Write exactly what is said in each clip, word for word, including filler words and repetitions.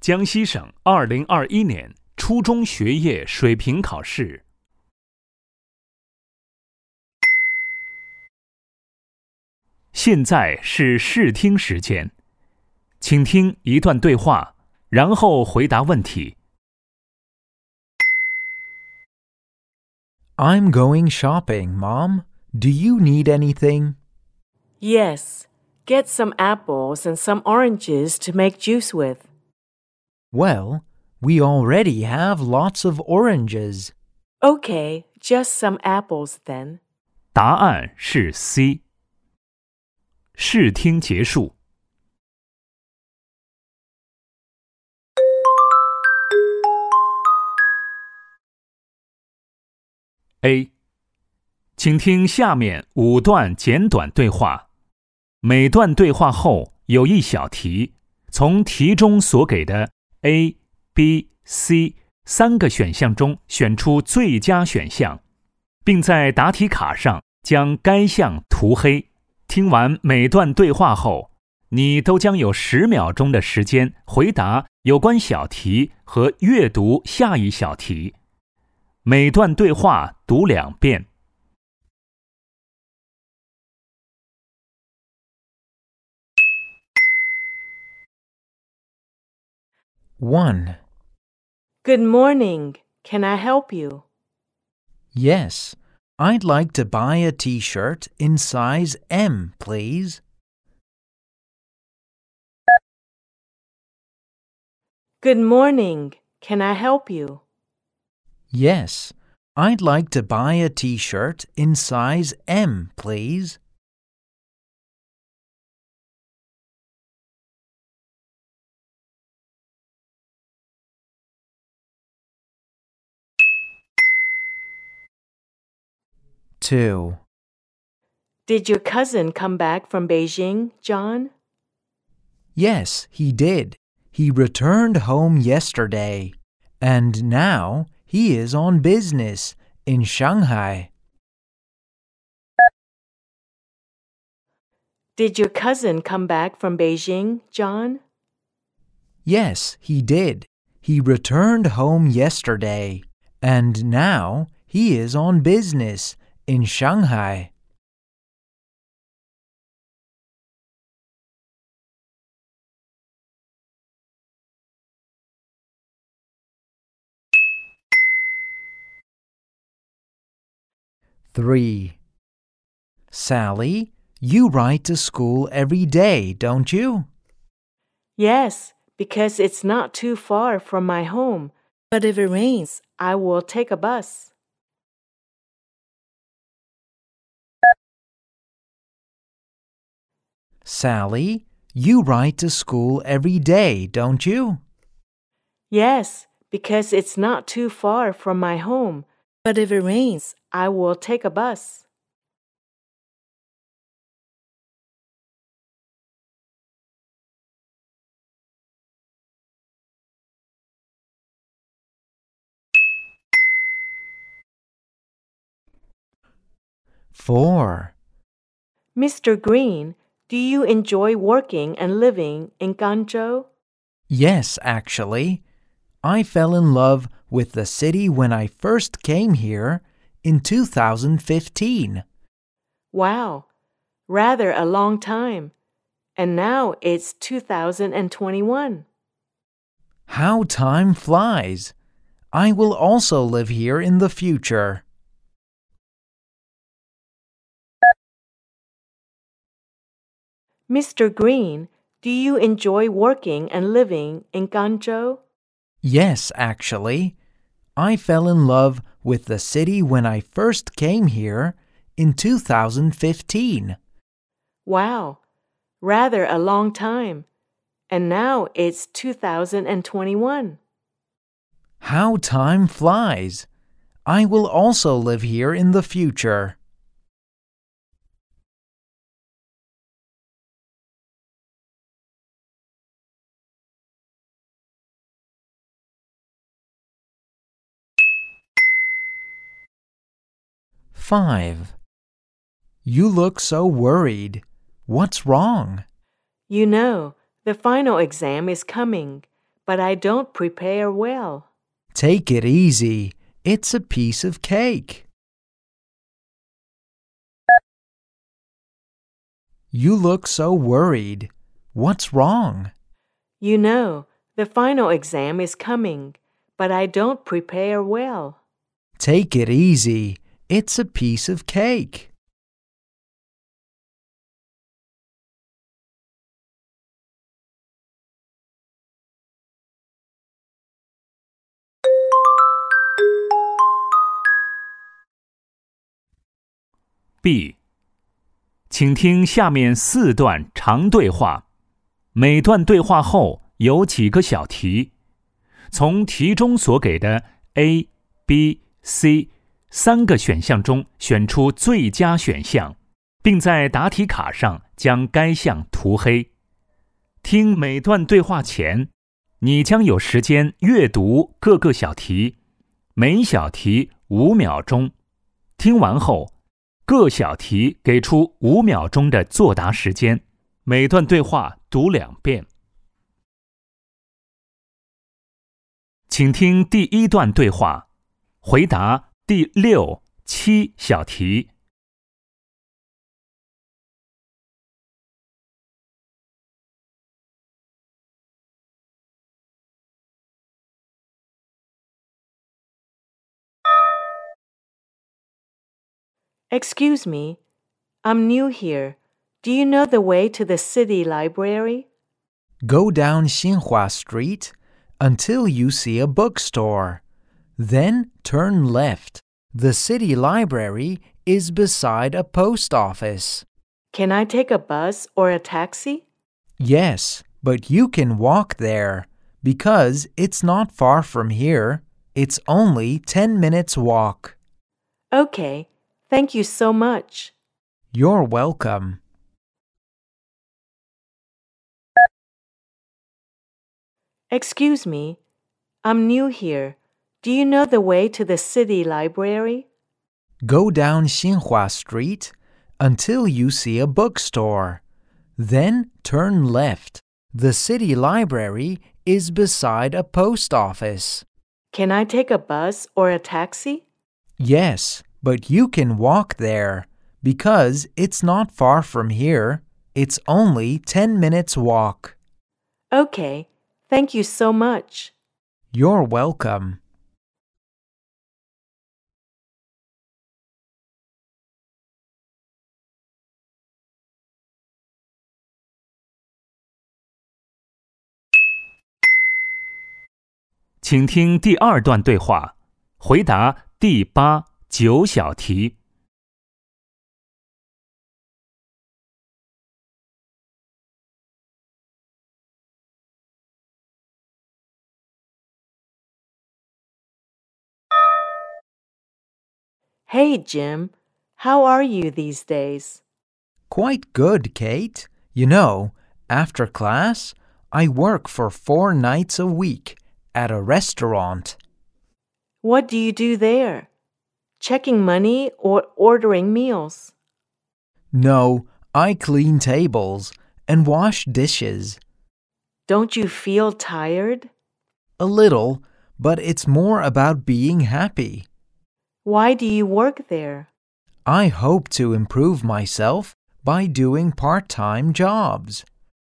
江西省二零二一年初中学业水平考试。现在是试听时间，请听一段对话，然后回答问题。 I'm going shopping, Mom. Do you need anything? Yes, get some apples and some oranges to make juice with. Well, we already have lots of oranges. Okay, just some apples then. 答案是 C。试听结束。A， 请听下面五段简短对话，每段对话后有一小题，从题中所给的 A、B、C 三个选项中选出最佳选项，并在答题卡上将该项涂黑。听完每段对话后，你都将有十秒钟的时间回答有关小题和阅读下一小题。每段对话读两遍。 one. Good morning. Can I help you? Yes, I'd like to buy a t-shirt in size M, please. Good morning. Can I help you? Yes, I'd like to buy a t-shirt in size M, please. two. Did your cousin come back from Beijing, John? Yes, he did. He returned home yesterday, and now he is on business in Shanghai. Did your cousin come back from Beijing, John? Yes, he did. He returned home yesterday, and now he is on business in Shanghai. three. Sally, you ride to school every day, don't you? Yes, because it's not too far from my home. But if it rains, I will take a bus. Sally, you ride to school every day, don't you? Yes, because it's not too far from my home. But if it rains, I will take a bus. four. Mister Green, do you enjoy working and living in Guangzhou? Yes, actually. I fell in love with the city when I first came here in two thousand fifteen. Wow, rather a long time. And now it's two thousand twenty-one. How time flies. I will also live here in the future. Mister Green, do you enjoy working and living in Guangzhou? Yes, actually. I fell in love with the city when I first came here in two thousand fifteen. Wow, rather a long time. And now it's two thousand twenty-one. How time flies. I will also live here in the future. five. You look so worried. What's wrong? You know, the final exam is coming, but I don't prepare well. Take it easy. It's a piece of cake. You look so worried. What's wrong? You know, the final exam is coming, but I don't prepare well. Take it easy. It's a piece of cake. B， 请听下面四段长对话，每段对话后有几个小题，从题中所给的 A、B、C 三个选项中选出最佳选项，并在答题卡上将该项涂黑。听每段对话前，你将有时间阅读各个小题，每小题五秒钟。听完后，各小题给出五秒钟的作答时间，每段对话读两遍。请听第一段对话，回答第六、七小题。 Excuse me, I'm new here. Do you know the way to the city library? Go down Xinhua Street until you see a bookstore. Then turn left. The city library is beside a post office. Can I take a bus or a taxi? Yes, but you can walk there because it's not far from here. It's only ten minutes walk. Okay, thank you so much. You're welcome. Excuse me, I'm new here. Do you know the way to the city library? Go down Xinhua Street until you see a bookstore. Then turn left. The city library is beside a post office. Can I take a bus or a taxi? Yes, but you can walk there because it's not far from here. It's only ten minutes walk. Okay, thank you so much. You're welcome. 请听第二段对话，回答第八、九小题。 Hey, Jim, how are you these days? Quite good, Kate. You know, after class, I work for four nights a week at a restaurant. What do you do there? Checking money or ordering meals? No, I clean tables and wash dishes. Don't you feel tired? A little, but it's more about being happy. Why do you work there? I hope to improve myself by doing part-time jobs.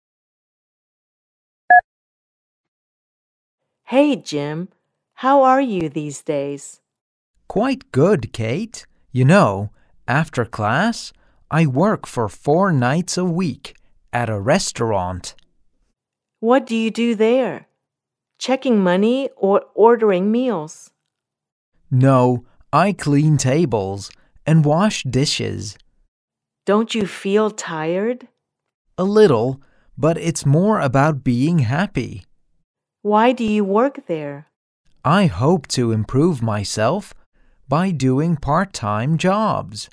Hey, Jim, how are you these days? Quite good, Kate. You know, after class, I work for four nights a week at a restaurant. What do you do there? Checking money or ordering meals? No, I clean tables and wash dishes. Don't you feel tired? A little, but it's more about being happy. Why do you work there? I hope to improve myself by doing part-time jobs.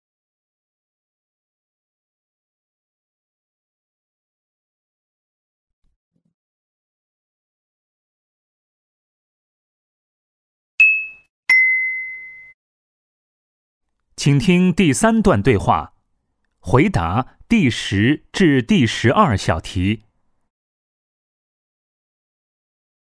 “请听第三段对话，回答第十至第十二小题。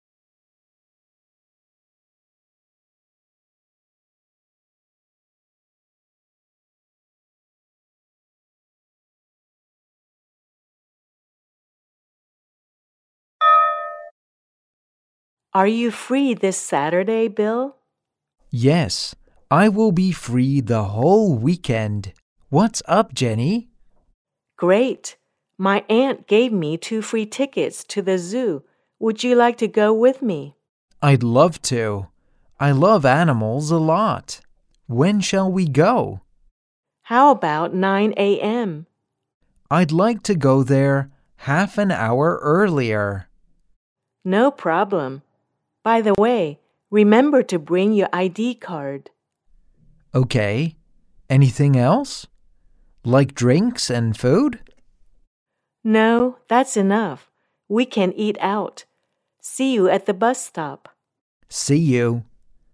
Are you free this Saturday, Bill? Yes, I will be free the whole weekend. What's up, Jenny? Great. My aunt gave me two free tickets to the zoo. Would you like to go with me? I'd love to. I love animals a lot. When shall we go? How about nine a.m.? I'd like to go there half an hour earlier. No problem. By the way, remember to bring your I D card. Okay. Anything else? Like drinks and food? No, that's enough. We can eat out. See you at the bus stop. See you.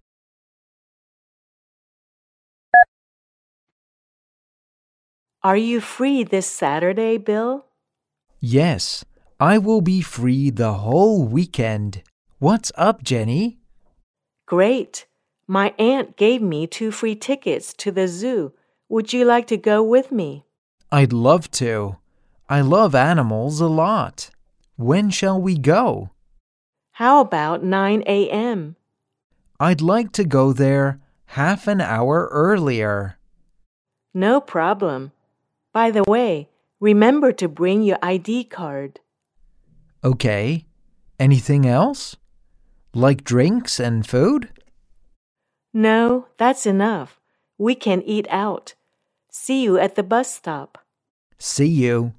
Are you free this Saturday, Bill? Yes, I will be free the whole weekend. What's up, Jenny? Great. My aunt gave me two free tickets to the zoo. Would you like to go with me? I'd love to. I love animals a lot. When shall we go? How about nine a.m.? I'd like to go there half an hour earlier. No problem. By the way, remember to bring your I D card. Okay. Anything else? Like drinks and food? No, that's enough. We can eat out. See you at the bus stop. See you.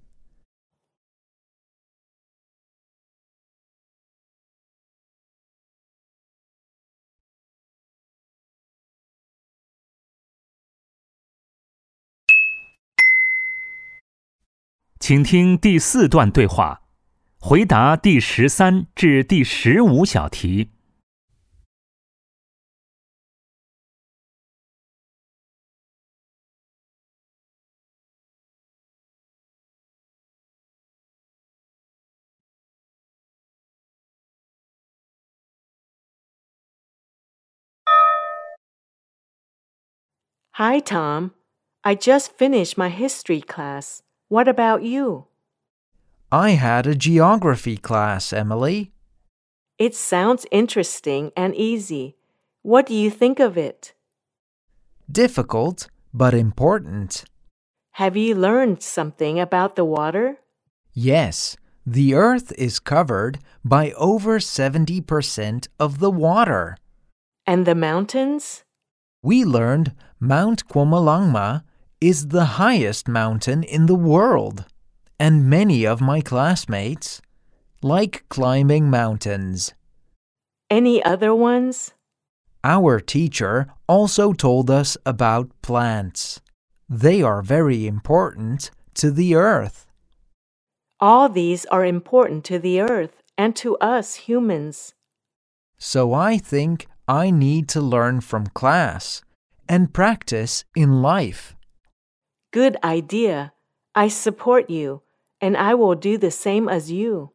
“请听第四段对话，回答第十三至第十五小题。 Hi, Tom. I just finished my history class. What about you? I had a geography class, Emily. It sounds interesting and easy. What do you think of it? Difficult, but important. Have you learned something about the water? Yes, the Earth is covered by over seventy percent of the water. And the mountains? We learned Mount Quomolungma is the highest mountain in the world, and many of my classmates like climbing mountains. Any other ones? Our teacher also told us about plants. They are very important to the earth. All these are important to the earth and to us humans. So I think I need to learn from class and practice in life. Good idea. I support you, and I will do the same as you.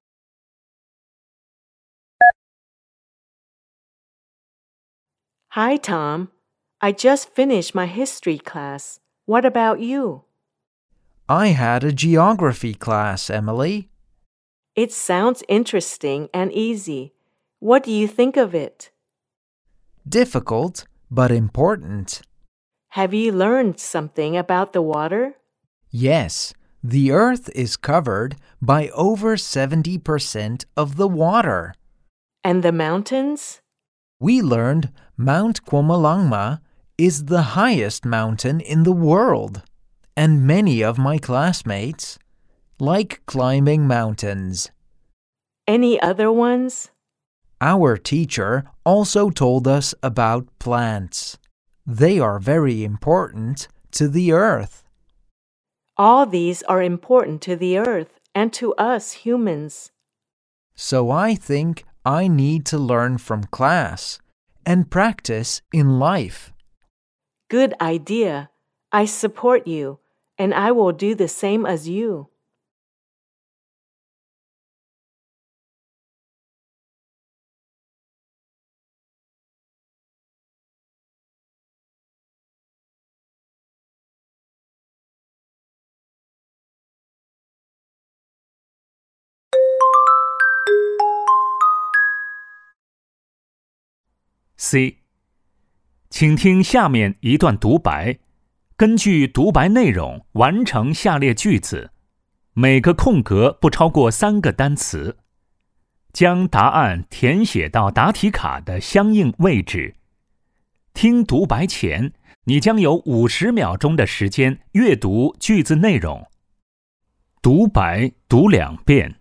Hi, Tom. I just finished my history class. What about you? I had a geography class, Emily. It sounds interesting and easy. What do you think of it? Difficult, but important. Have you learned something about the water? Yes, the Earth is covered by over seventy percent of the water. And the mountains? We learned Mount Quomolungma is the highest mountain in the world, and many of my classmates like climbing mountains. Any other ones? Our teacher also told us about plants. They are very important to the earth. All these are important to the earth and to us humans. So I think I need to learn from class and practice in life. Good idea. I support you, and I will do the same as you. C. 请听下面一段独白，根据独白内容完成下列句子，每个空格不超过三个单词。将答案填写到答题卡的相应位置。听独白前，你将有五十秒钟的时间阅读句子内容。独白读两遍。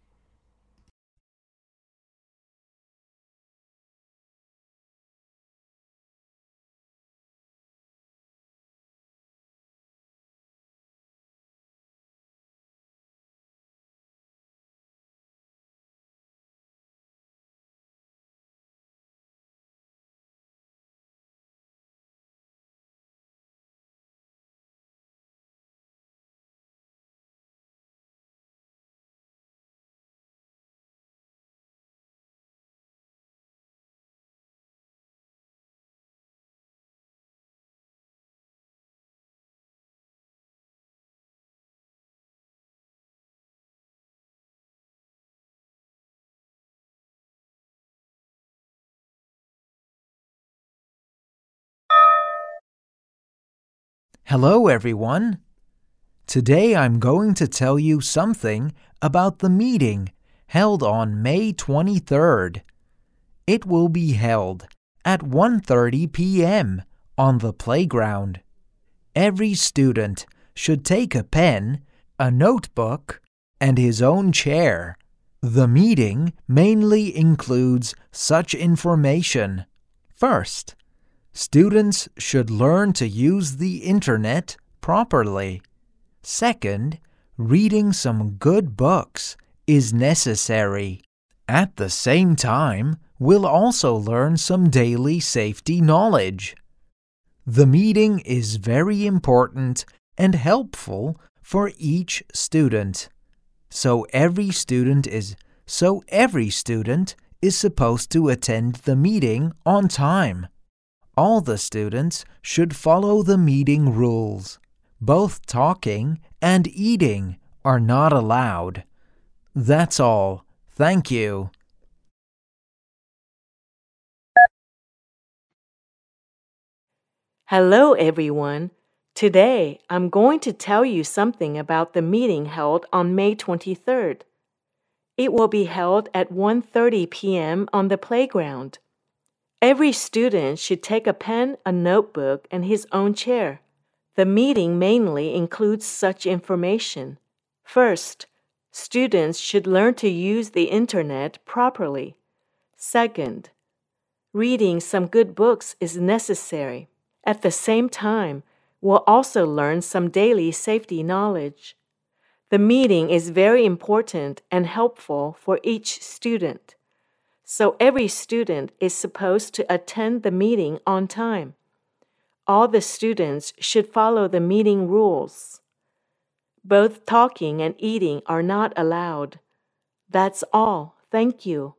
Hello, everyone. Today I'm going to tell you something about the meeting held on May twenty-third. It will be held at one thirty p.m. on the playground. Every student should take a pen, a notebook, and his own chair. The meeting mainly includes such information. First, students should learn to use the internet properly. Second, reading some good books is necessary. At the same time, we'll also learn some daily safety knowledge. The meeting is very important and helpful for each student. So every student is so every student is supposed to attend the meeting on time. All the students should follow the meeting rules. Both talking and eating are not allowed. That's all. Thank you. Hello, everyone. Today, I'm going to tell you something about the meeting held on May twenty-third. It will be held at one thirty p.m. on the playground. Every student should take a pen, a notebook, and his own chair. The meeting mainly includes such information. First, students should learn to use the internet properly. Second, reading some good books is necessary. At the same time, we'll also learn some daily safety knowledge. The meeting is very important and helpful for each student. So every student is supposed to attend the meeting on time. All the students should follow the meeting rules. Both talking and eating are not allowed. That's all. Thank you.